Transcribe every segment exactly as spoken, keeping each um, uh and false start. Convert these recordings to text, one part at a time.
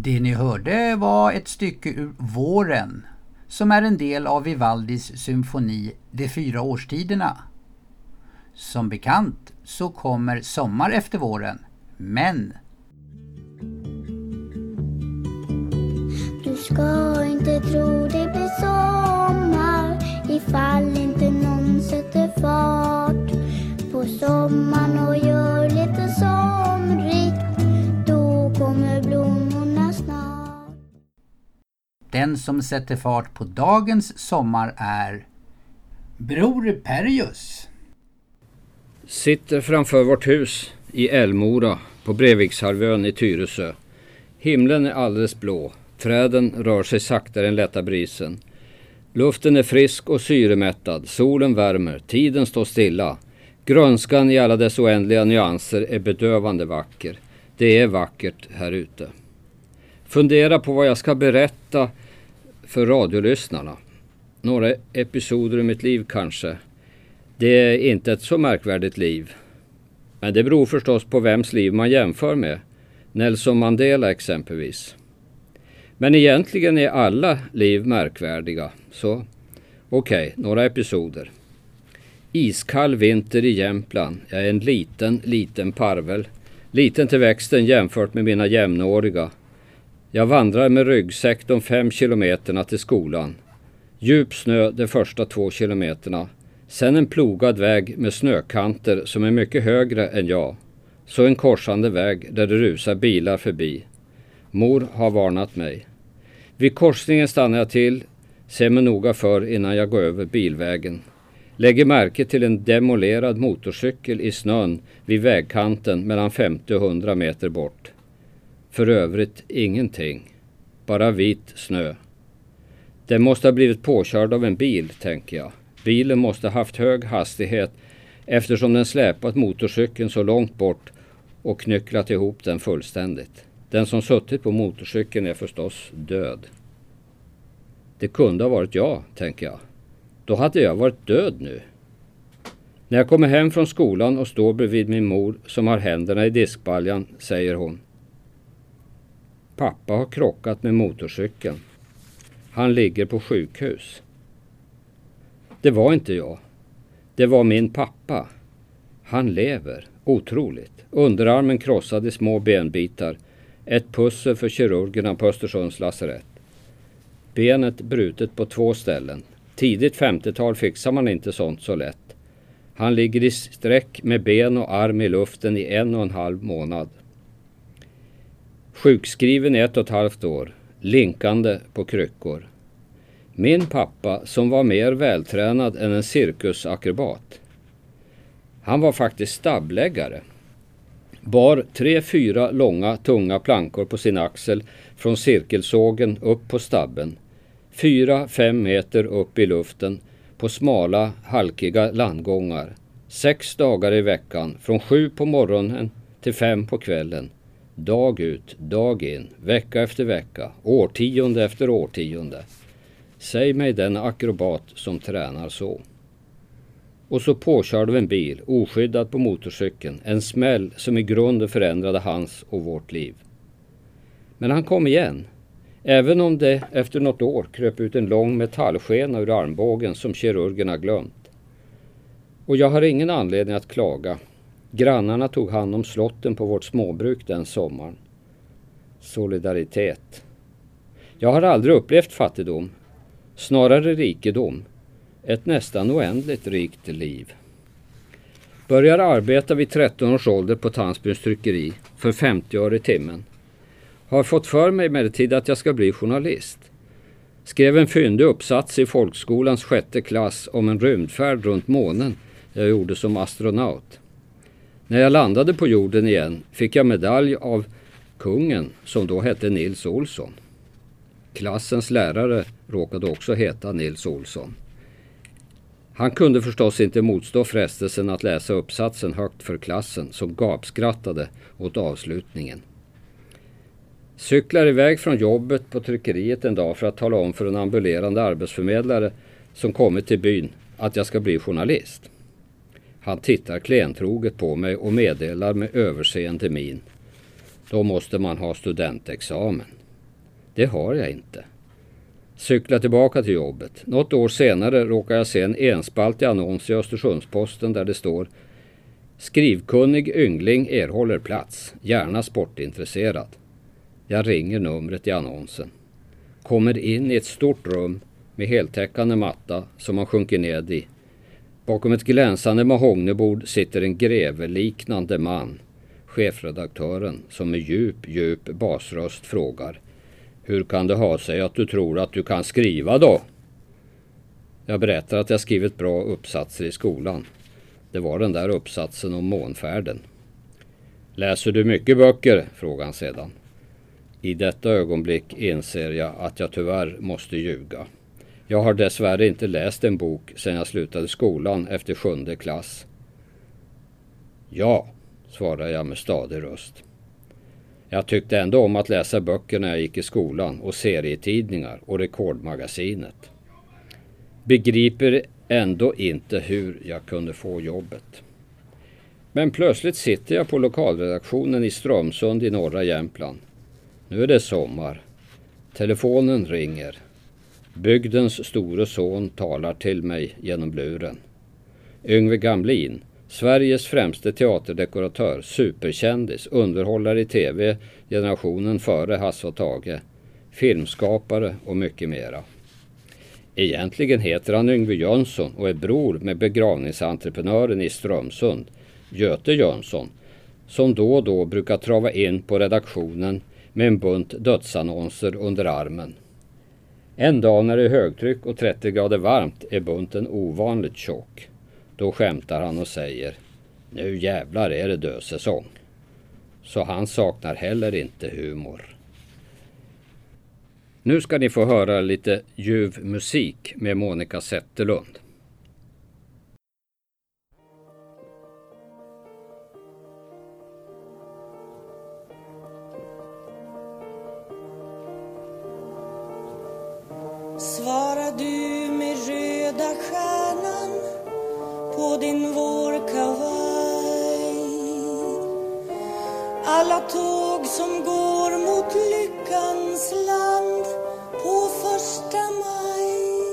Det ni hörde var ett stycke ur Våren, som är en del av Vivaldis symfoni De fyra årstiderna. Som bekant så kommer sommar efter våren, men... Du ska inte tro det blir sommar ifall inte någon sätter fart på sommaren och gör lite somrigt. Då kommer blommorna snart. Den som sätter fart på dagens sommar är Bror Perius. Sitter framför vårt hus i Älmora på Brevikshalvön i Tyresö. Himlen är alldeles blå. Träden rör sig saktare än lätta brisen. Luften är frisk och syremättad. Solen värmer. Tiden står stilla. Grönskan i alla dess oändliga nyanser är bedövande vacker. Det är vackert här ute. Fundera på vad jag ska berätta för radiolyssnarna. Några episoder i mitt liv kanske. Det är inte ett så märkvärdigt liv. Men det beror förstås på vems liv man jämför med. Nelson Mandela exempelvis. Men egentligen är alla liv märkvärdiga. Så okej, okay, några episoder. Iskall vinter i Jämtland. Jag är en liten, liten parvel. Liten till växten jämfört med mina jämnåriga. Jag vandrar med ryggsäck de fem kilometerna till skolan. Djup snö de första två kilometerna. Sen en plogad väg med snökanter som är mycket högre än jag. Så en korsande väg där det rusar bilar förbi. Mor har varnat mig. Vid korsningen stannar jag till, ser mig noga för innan jag går över bilvägen. Lägger märke till en demolerad motorcykel i snön vid vägkanten mellan femtio och hundra meter bort. För övrigt ingenting. Bara vit snö. Den måste ha blivit påkörd av en bil, tänker jag. Bilen måste ha haft hög hastighet eftersom den släpat motorcykeln så långt bort och knycklat ihop den fullständigt. Den som suttit på motorcykeln är förstås död. Det kunde ha varit jag, tänker jag. Då hade jag varit död nu. När jag kommer hem från skolan och står bredvid min mor som har händerna i diskbaljan, säger hon: Pappa har krockat med motorcykeln. Han ligger på sjukhus. Det var inte jag. Det var min pappa. Han lever. Otroligt. Underarmen krossad i små benbitar. Ett pussel för kirurgerna på Östersunds lasarett. Benet brutet på två ställen. Tidigt femtiotal fixar man inte sånt så lätt. Han ligger i sträck med ben och arm i luften i en och en halv månad. Sjukskriven i ett och ett halvt år. Linkande på kryckor. Min pappa som var mer vältränad än en cirkusakrobat. Han var faktiskt stabbläggare. Bar tre, fyra långa, tunga plankor på sin axel från cirkelsågen upp på stabben. Fyra, fem meter upp i luften på smala, halkiga landgångar. Sex dagar i veckan, från sju på morgonen till fem på kvällen. Dag ut, dag in, vecka efter vecka, årtionde efter årtionde. Säg mig den akrobat som tränar så. Och så påkörde en bil, oskyddad på motorcykeln. En smäll som i grunden förändrade hans och vårt liv. Men han kom igen. Även om det efter något år kröp ut en lång metallskena ur armbågen som kirurgerna glömt. Och jag har ingen anledning att klaga. Grannarna tog hand om slotten på vårt småbruk den sommaren. Solidaritet. Jag har aldrig upplevt fattigdom. Snarare rikedom. Ett nästan oändligt rikt liv. Börjar arbeta vid tretton års ålder på Tandsbyns tryckeri för femtio öre i timmen. Har fått för mig emellertid att jag ska bli journalist. Skrev en fyndig uppsats i folkskolans sjätte klass om en rymdfärd runt månen jag gjorde som astronaut. När jag landade på jorden igen fick jag medalj av kungen som då hette Nils Olsson. Klassens lärare råkade också heta Nils Olsson. Han kunde förstås inte motstå frestelsen att läsa uppsatsen högt för klassen som gapskrattade åt avslutningen. Cyklar iväg från jobbet på tryckeriet en dag för att tala om för en ambulerande arbetsförmedlare som kommit till byn att jag ska bli journalist. Han tittar klentroget på mig och meddelar med överseende min: Då måste man ha studentexamen. Det har jag inte. Cykla tillbaka till jobbet. Något år senare råkar jag se en enspaltig annons i Östersundsposten där det står: skrivkunnig yngling erhåller plats, gärna sportintresserad. Jag ringer numret i annonsen. Kommer in i ett stort rum med heltäckande matta som man sjunker ned i. Bakom ett glänsande mahognybord sitter en greveliknande man, chefredaktören, som med djup, djup basröst frågar: hur kan det ha sig att du tror att du kan skriva då? Jag berättar att jag skrivit bra uppsatser i skolan. Det var den där uppsatsen om månfärden. Läser du mycket böcker? Frågar han sedan. I detta ögonblick inser jag att jag tyvärr måste ljuga. Jag har dessvärre inte läst en bok sedan jag slutade skolan efter sjunde klass. Ja, svarar jag med stadig röst. Jag tyckte ändå om att läsa böcker när jag gick i skolan och serietidningar och Rekordmagasinet. Begriper ändå inte hur jag kunde få jobbet. Men plötsligt sitter jag på lokalredaktionen i Strömsund i norra Jämtland. Nu är det sommar. Telefonen ringer. Bygdens store son talar till mig genom luren. Yngve Gamlin, Sveriges främste teaterdekoratör, superkändis, underhållare i tv, generationen före Hasse och Tage, filmskapare och mycket mera. Egentligen heter han Yngve Jönsson och är bror med begravningsentreprenören i Strömsund, Göte Jönsson, som då och då brukar trava in på redaktionen med en bunt dödsannonser under armen. En dag när det är högtryck och trettio grader varmt är bunten ovanligt tjock. Då skämtar han och säger: nu jävlar är det dödsäsong. Så han saknar heller inte humor. Nu ska ni få höra lite ljuv musik med Monica Zetterlund. Svarar du med röda stjärnan på din vårkavaj? Alla tåg som går mot lyckans land på första maj.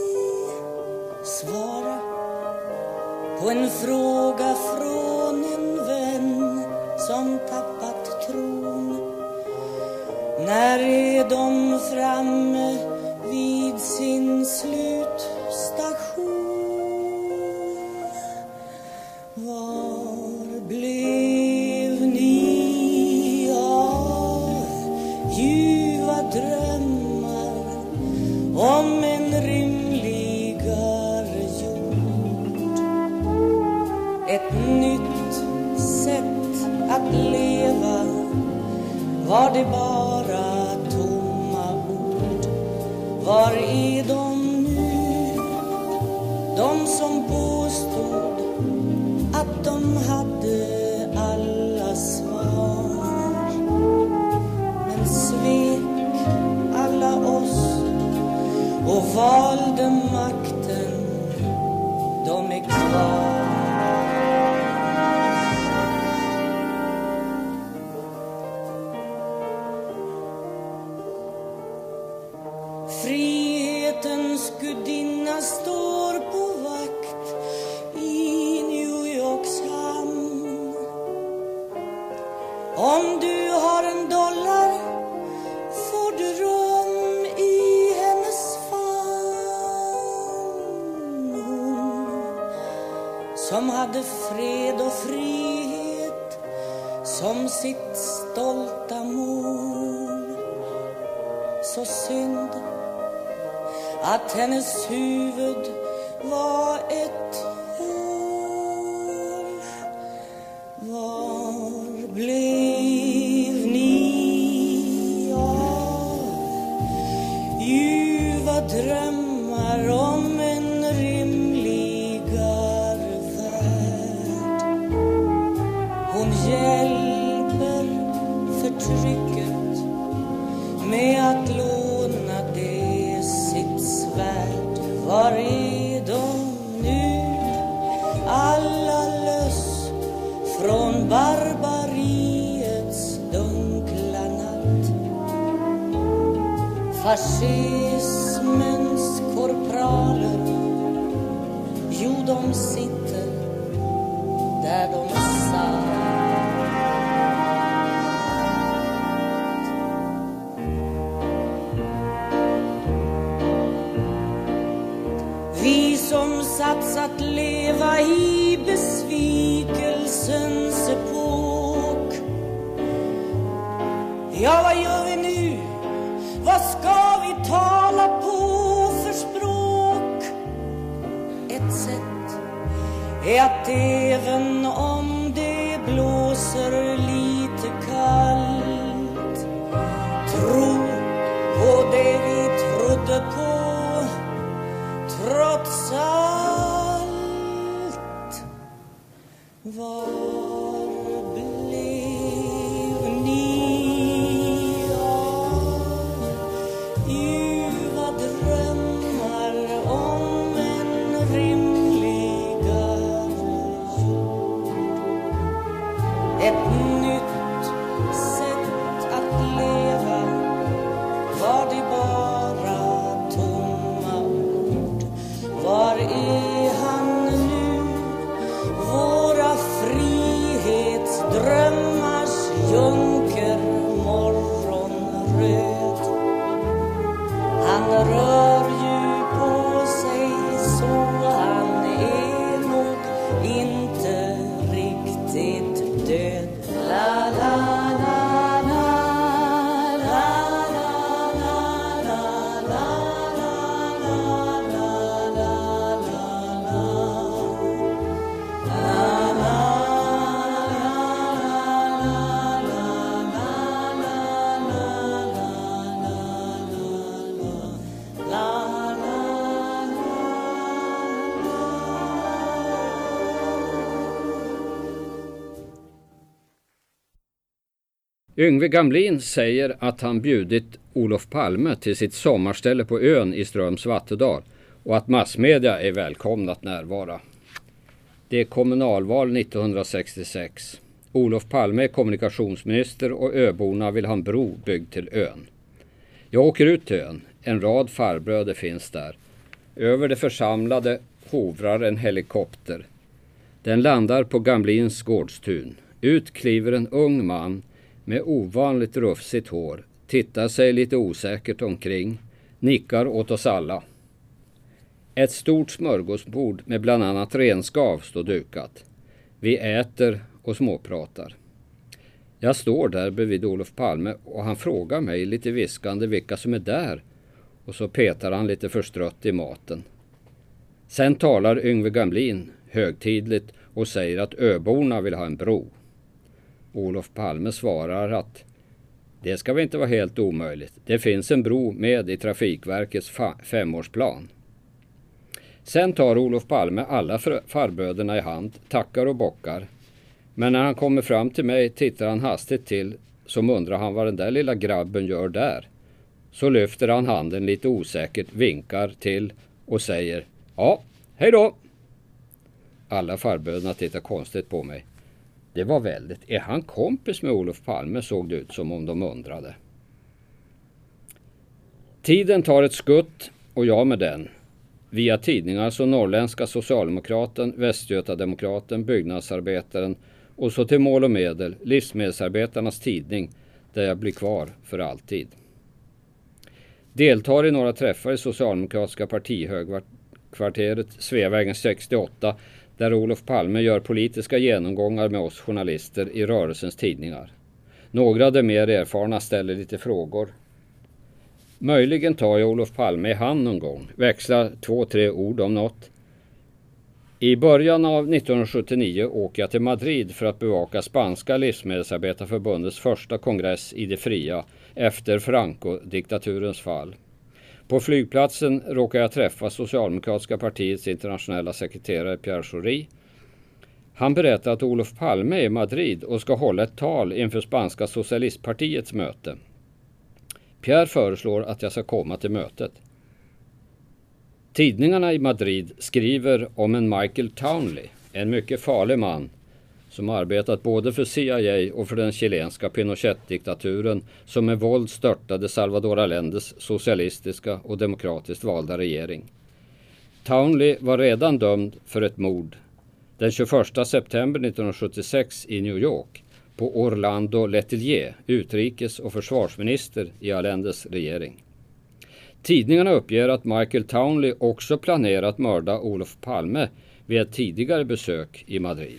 Svara på en fråga från en vän som tappat tron. När är de framme vid sin slutstation? Var blev ni av ljuva drömmar om en rimligare jord? Ett nytt sätt att leva, var det bara tomma ord? Var är de nu, de som påstod att de hade alla svar, men svek alla oss och valde makten? De är kvar. Frihetens gudinna står på vakt i New Yorks hamn. Om du har en dollar får du rum i hennes famn. Hon som hade fred och frihet som sitt stolta mål. Så synd att hennes huvud var ett hål. Var blev ni av ljuva drömmar om en rimligare värld? Hon hjälper förtrycket med att låna det sitt svärd. Var är de nu, alla löss från barbariets dunkla natt? Fascismens korpraler, jo de sitter där de satt. Vi som satsat leva i besvikelsens epok. Ja, vad gör vi nu? Vad ska vi tala på för språk? Ett sätt är att även om det blåser lite kallt, tro på det vi trodde på trots allt. Var blev ni av ljuva drömmar om en rimligare jord? Ett nytt sätt att leva, var det bara tomma ord? Var är han nu? Våra frihetsdrömmars junker morgonröd. Han rör ju på sig så han är nog inte riktigt död. La la la la la la la la la Yngve Gamlin säger att han bjudit Olof Palme till sitt sommarställe på ön i Ströms Vattedal och att massmedia är välkomna att närvara. Det är kommunalval nittonhundrasextiosex. Olof Palme är kommunikationsminister och öborna vill ha en bro byggd till ön. Jag åker ut till ön. En rad farbröder finns där. Över det församlade hovrar en helikopter. Den landar på Gamlins gårdstun. Ut kliver en ung man med ovanligt rufsigt hår, tittar sig lite osäkert omkring, nickar åt oss alla. Ett stort smörgåsbord med bland annat renskav står dukat. Vi äter och småpratar. Jag står där bredvid Olof Palme och han frågar mig lite viskande vilka som är där, och så petar han lite förstrött i maten. Sen talar Yngve Gamlin högtidligt och säger att öborna vill ha en bro. Olof Palme svarar att det ska väl inte vara helt omöjligt. Det finns en bro med i Trafikverkets fa- femårsplan. Sen tar Olof Palme alla farbröderna i hand, tackar och bockar. Men när han kommer fram till mig tittar han hastigt till, som undrar han vad den där lilla grabben gör där. Så lyfter han handen lite osäkert, vinkar till och säger ja, hej då. Alla farbröderna tittar konstigt på mig. Det var väldigt. Är han kompis med Olof Palme, såg det ut som om de undrade. Tiden tar ett skutt och jag med den. Via tidningar så Norrländska Socialdemokraten, Västgötademokraten, Byggnadsarbetaren och så till Mål och Medel, Livsmedelsarbetarnas tidning, där jag blir kvar för alltid. Deltar i några träffar i Socialdemokratiska partihögkvarteret Sveavägen sextioåtta, där Olof Palme gör politiska genomgångar med oss journalister i rörelsens tidningar. Några av de mer erfarna ställer lite frågor. Möjligen tar jag Olof Palme i hand någon gång, växlar två, tre ord om något. I början av nittonhundrasjuttionio åker jag till Madrid för att bevaka Spanska livsmedelsarbetarförbundets första kongress i det fria efter Franco-diktaturens fall. På flygplatsen råkar jag träffa Socialdemokratiska partiets internationella sekreterare Pierre Schori. Han berättar att Olof Palme är i Madrid och ska hålla ett tal inför Spanska socialistpartiets möte. Pierre föreslår att jag ska komma till mötet. Tidningarna i Madrid skriver om en Michael Townley, en mycket farlig man som arbetat både för C I A och för den chilenska Pinochet-diktaturen som med våld störtade Salvador Allendes socialistiska och demokratiskt valda regering. Townley var redan dömd för ett mord den tjugoförsta september nittonhundrasjuttiosex i New York på Orlando Letelier, utrikes- och försvarsminister i Allendes regering. Tidningarna uppger att Michael Townley också planerat mörda Olof Palme vid ett tidigare besök i Madrid.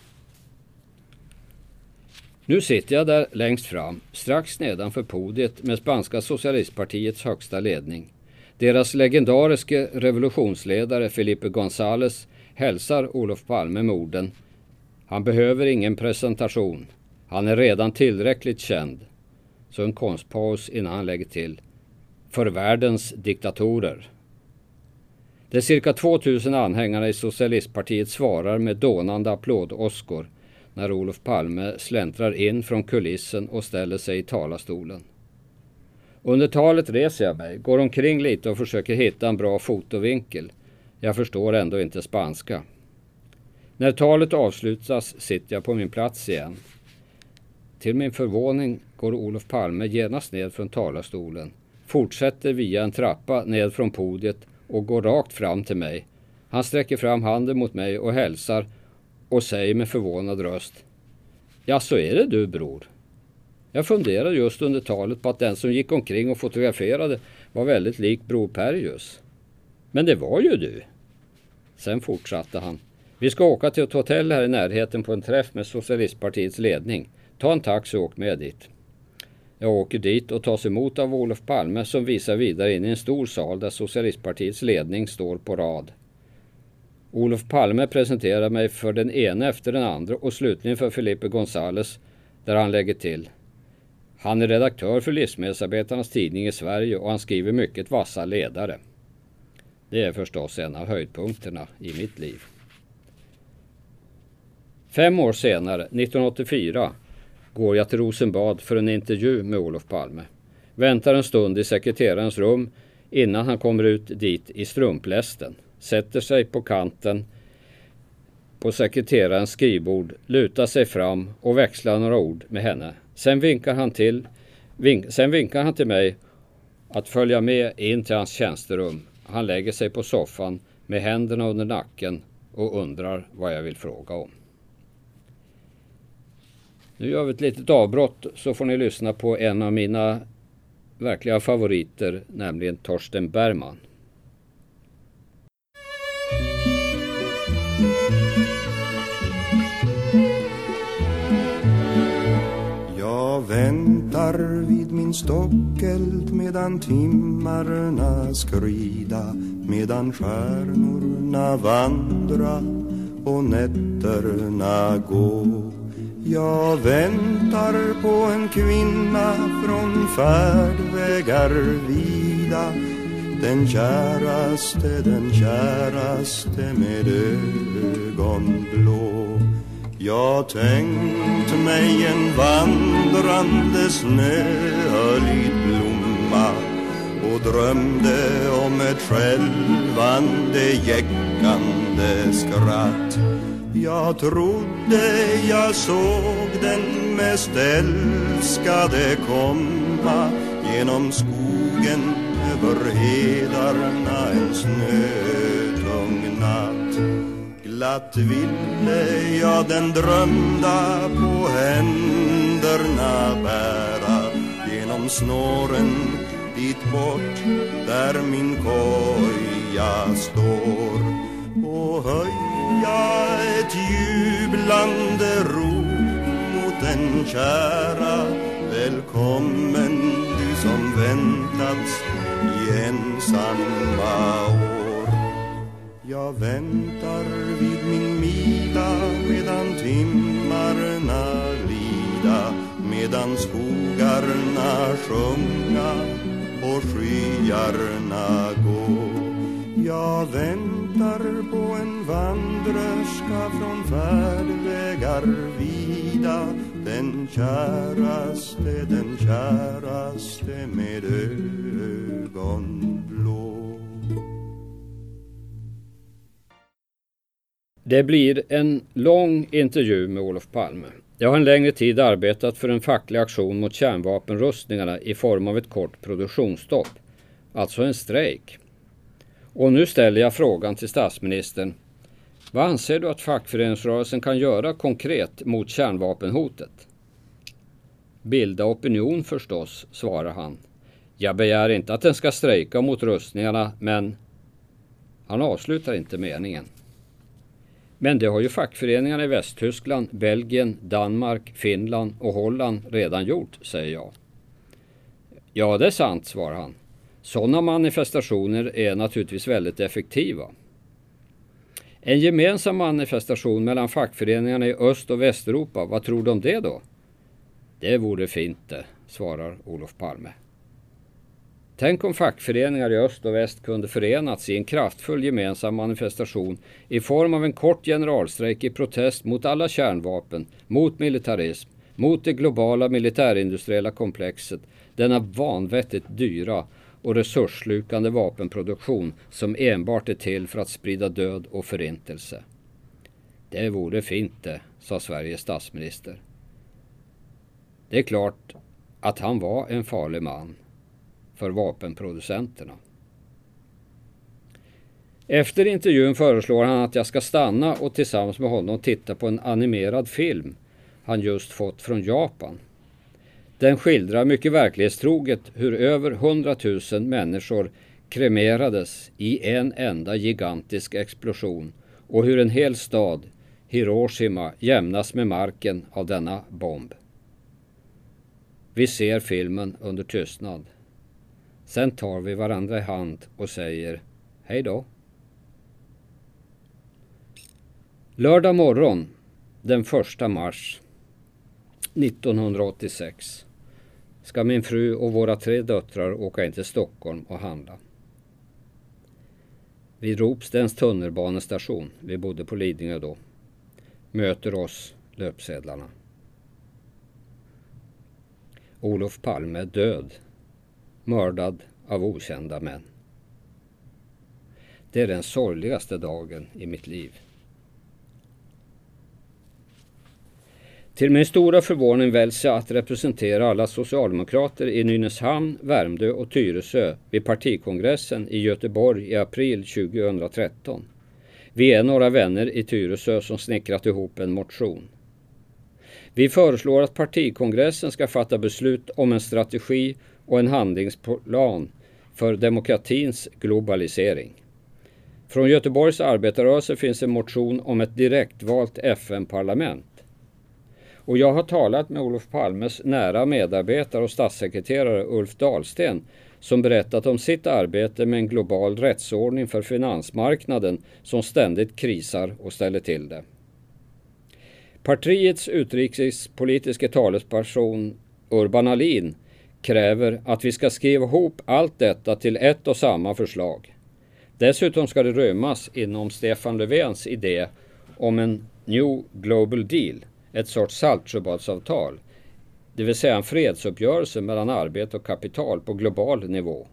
Nu sitter jag där längst fram, strax nedanför podiet med Spanska socialistpartiets högsta ledning. Deras legendariske revolutionsledare Felipe González hälsar Olof Palme med orden: han behöver ingen presentation. Han är redan tillräckligt känd. Så en konstpaus innan han lägger till: för världens diktatorer. De cirka tvåtusen anhängarna i socialistpartiet svarar med dånande applådåskor när Olof Palme släntrar in från kulissen och ställer sig i talarstolen. Under talet reser jag mig, går omkring lite och försöker hitta en bra fotovinkel. Jag förstår ändå inte spanska. När talet avslutas sitter jag på min plats igen. Till min förvåning går Olof Palme genast ned från talarstolen, fortsätter via en trappa ned från podiet och går rakt fram till mig. Han sträcker fram handen mot mig och hälsar och säger med förvånad röst: ja, så är det du, bror. Jag funderade just under talet på att den som gick omkring och fotograferade var väldigt lik bror Perjus. Men det var ju du. Sen fortsatte han: vi ska åka till ett hotell här i närheten på en träff med socialistpartiets ledning. Ta en taxi och åk med dit. Jag åker dit och tas emot av Olof Palme som visar vidare in i en stor sal där socialistpartiets ledning står på rad. Olof Palme presenterar mig för den ena efter den andra och slutligen för Felipe González, där han lägger till: han är redaktör för Livsmedelsarbetarnas tidning i Sverige och han skriver mycket vassa ledare. Det är förstås en av höjdpunkterna i mitt liv. Fem år senare, nittonhundraåttiofyra, går jag till Rosenbad för en intervju med Olof Palme. Väntar en stund i sekreterarens rum innan han kommer ut dit i strumplästen. Sätter sig på kanten på sekreterarens skrivbord, lutar sig fram och växlar några ord med henne. Sen vinkar han till, vink, sen vinkar han till mig att följa med in till hans tjänsterum. Han lägger sig på soffan med händerna under nacken och undrar vad jag vill fråga om. Nu gör vi ett litet avbrott så får ni lyssna på en av mina verkliga favoriter, nämligen Torsten Bergman. Jag väntar vid min stockeld medan timmarna skrida, medan stjärnorna vandra och nätterna gå. Jag väntar på en kvinna från färdvägar vida, den käraste, den käraste med ögon blå. Jag tänkt mig en vandrande snöhöljd blomma och drömde om ett skälvande jäckande skratt. Jag trodde jag såg den mest älskade komma genom skogen över hedarna en snötung natt. Glatt ville jag den drömda på händerna bära genom snåren dit bort där min koja står och höja ett jublande rop mot den kära. Välkommen du som väntats i ensamma år. Jag väntar vid min mila medan timmarna lida, medan skogarna sjunga och skyarna gå. Jag väntar på en vandrerska från färdvägar vida, den käraste, den käraste med ögon blå. Det blir en lång intervju med Olof Palme. Jag har en längre tid arbetat för en facklig aktion mot kärnvapenrustningarna i form av ett kort produktionsstopp, alltså en strejk. Och nu ställer jag frågan till statsministern: vad anser du att fackföreningsrörelsen kan göra konkret mot kärnvapenhotet? Bilda opinion förstås, svarar han. Jag begär inte att den ska strejka mot rustningarna, men... Han avslutar inte meningen. Men det har ju fackföreningarna i Västtyskland, Belgien, Danmark, Finland och Holland redan gjort, säger jag. Ja, det är sant, svarar han. Sådana manifestationer är naturligtvis väldigt effektiva. En gemensam manifestation mellan fackföreningarna i Öst- och Västeuropa, vad tror du om det då? Det vore fint det, svarar Olof Palme. Tänk om fackföreningar i öst och väst kunde förenats i en kraftfull gemensam manifestation i form av en kort generalstrejk i protest mot alla kärnvapen, mot militarism, mot det globala militärindustriella komplexet, denna vanvettigt dyra och resursslukande vapenproduktion som enbart är till för att sprida död och förintelse. Det vore fint det, sa Sveriges statsminister. Det är klart att han var en farlig man för vapenproducenterna. Efter intervjun föreslår han att jag ska stanna och tillsammans med honom titta på en animerad film han just fått från Japan. Den skildrar mycket verklighetstroget hur över hundratusen människor kremerades i en enda gigantisk explosion och hur en hel stad, Hiroshima, jämnas med marken av denna bomb. Vi ser filmen under tystnad. Sen tar vi varandra i hand och säger hej då. Lördag morgon den första mars nittonhundraåttiosex ska min fru och våra tre döttrar åka in till Stockholm och handla. Vid Ropstens tunnelbanestation, vi bodde på Lidingö då, möter oss löpsedlarna. Olof Palme död, mördad av okända män. Det är den sorgligaste dagen i mitt liv. Till min stora förvåning väljs jag att representera alla socialdemokrater i Nynäshamn, Värmdö och Tyresö vid partikongressen i Göteborg i april tjugohundratretton. Vi är några vänner i Tyresö som snickrat ihop en motion. Vi föreslår att partikongressen ska fatta beslut om en strategi och en handlingsplan för demokratins globalisering. Från Göteborgs arbetarrörelse finns en motion om ett direktvalt F N-parlament. Och jag har talat med Olof Palmes nära medarbetare och statssekreterare Ulf Dahlsten som berättat om sitt arbete med en global rättsordning för finansmarknaden som ständigt krisar och ställer till det. Partiets utrikespolitiska talesperson Urban Ahlin kräver att vi ska skriva ihop allt detta till ett och samma förslag. Dessutom ska det rymmas inom Stefan Löfvens idé om en New Global Deal, ett sorts Saltsjöbadsavtal, det vill säga en fredsuppgörelse mellan arbete och kapital på global nivå.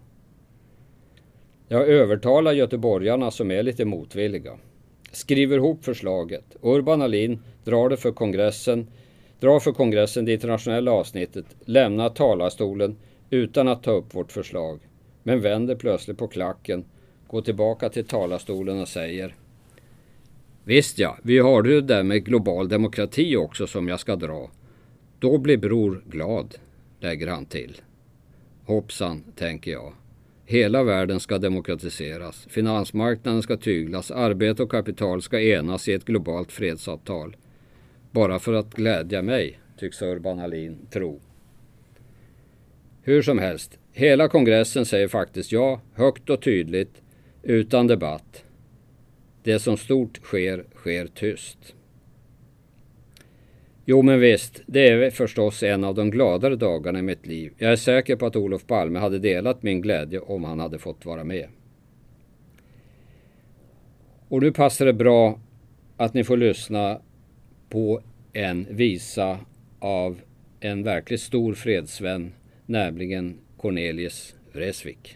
Jag övertalar göteborgarna som är lite motvilliga. Skriver ihop förslaget. Urban Ahlin drar det för kongressen, drar för kongressen det internationella avsnittet, lämnar talarstolen utan att ta upp vårt förslag, men vänder plötsligt på klacken, går tillbaka till talarstolen och säger: visst ja, vi har det där med global demokrati också som jag ska dra. Då blir bror glad, lägger han till. Hoppsan, tänker jag. Hela världen ska demokratiseras, finansmarknaden ska tyglas, arbete och kapital ska enas i ett globalt fredsavtal. Bara för att glädja mig, tycks Urban Ahlin tro. Hur som helst, hela kongressen säger faktiskt ja, högt och tydligt, utan debatt. Det som stort sker, sker tyst. Jo men visst, det är förstås en av de gladare dagarna i mitt liv. Jag är säker på att Olof Palme hade delat min glädje om han hade fått vara med. Och nu passar det bra att ni får lyssna på en visa av en verkligt stor fredsvän, nämligen Cornelis Vreeswijk.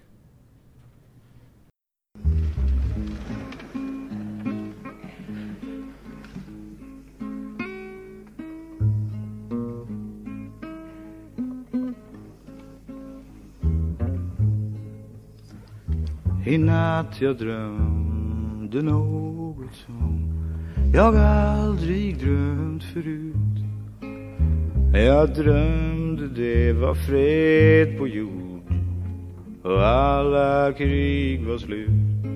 I natt jag drömde något som jag aldrig drömt förut. Jag drömde det var fred på jorden och alla krig var slut.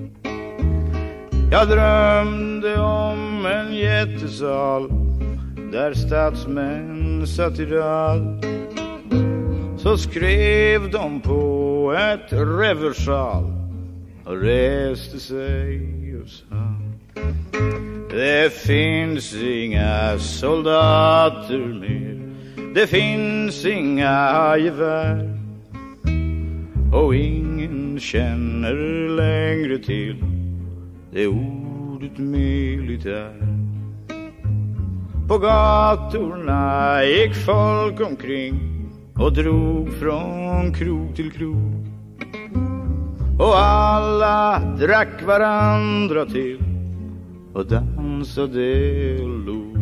Jag drömde om en jättesal där statsmän satt i rad. Så skrev de på ett reversal och reste sig och sa: det finns inga soldater mer, det finns inga gevär, och ingen känner längre till det ordet militär. På gatorna gick folk omkring och drog från krog till krog, och alla drack varandra till och dansade och log.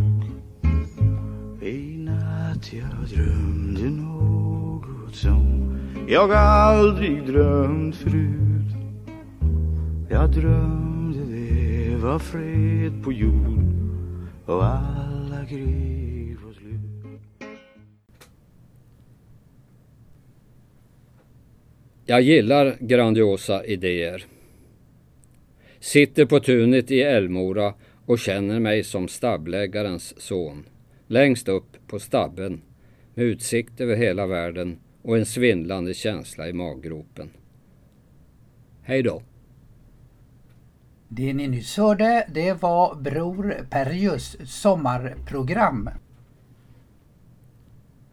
I natt jag drömde något som jag aldrig drömt förut. Jag drömde det var fred på jord och alla krig var slut. Jag gillar grandiosa idéer. Sitter på tunet i Älmora och känner mig som stabbläggarens son. Längst upp på stabben med utsikt över hela världen och en svindlande känsla i maggropen. Hej då! Det ni nyss hörde, det var Bror Perjus sommarprogram.